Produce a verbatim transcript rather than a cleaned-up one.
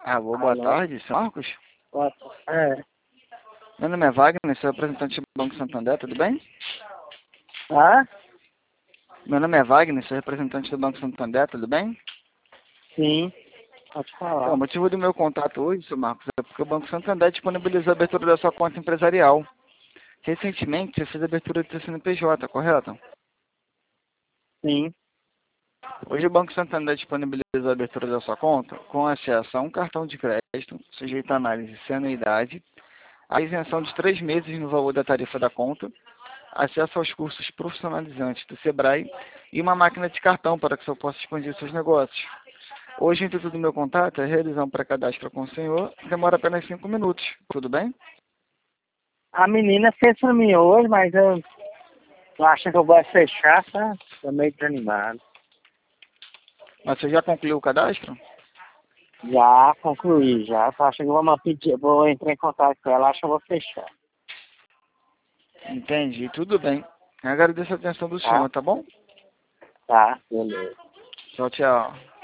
Alô, boa Alô? tarde, senhor Marcos? Boa tarde. Meu nome é Wagner, sou representante do Banco Santander, tudo bem? É. Hã? Meu nome é Wagner, sou representante do Banco Santander, tudo bem? Sim. Pode Então, o falar. motivo do meu contato hoje, senhor Marcos, é porque o Banco Santander disponibilizou a abertura da sua conta empresarial. Recentemente, você fez a abertura do seu C N P J, correto? Sim. Hoje o Banco Santander disponibilizou a abertura da sua conta com acesso a um cartão de crédito, sujeito a análise sem anuidade, a isenção de três meses no valor da tarifa da conta, acesso aos cursos profissionalizantes do Sebrae e uma máquina de cartão para que o senhor possa expandir seus negócios. Hoje, o intuito do meu contato é realizar um pré-cadastro com o senhor, demora apenas cinco minutos, tudo bem? A menina fez pra mim hoje, mas eu tô achando que eu vou fechar, tá? Tô meio desanimado. Mas você já concluiu o cadastro? Já concluí, já. Tô achando que eu vou pedir, vou entrar em contato com ela, acho que eu vou fechar. Entendi, tudo bem. Eu agradeço a atenção do Tá? senhor, tá bom? Tá, beleza. Tchau, tchau.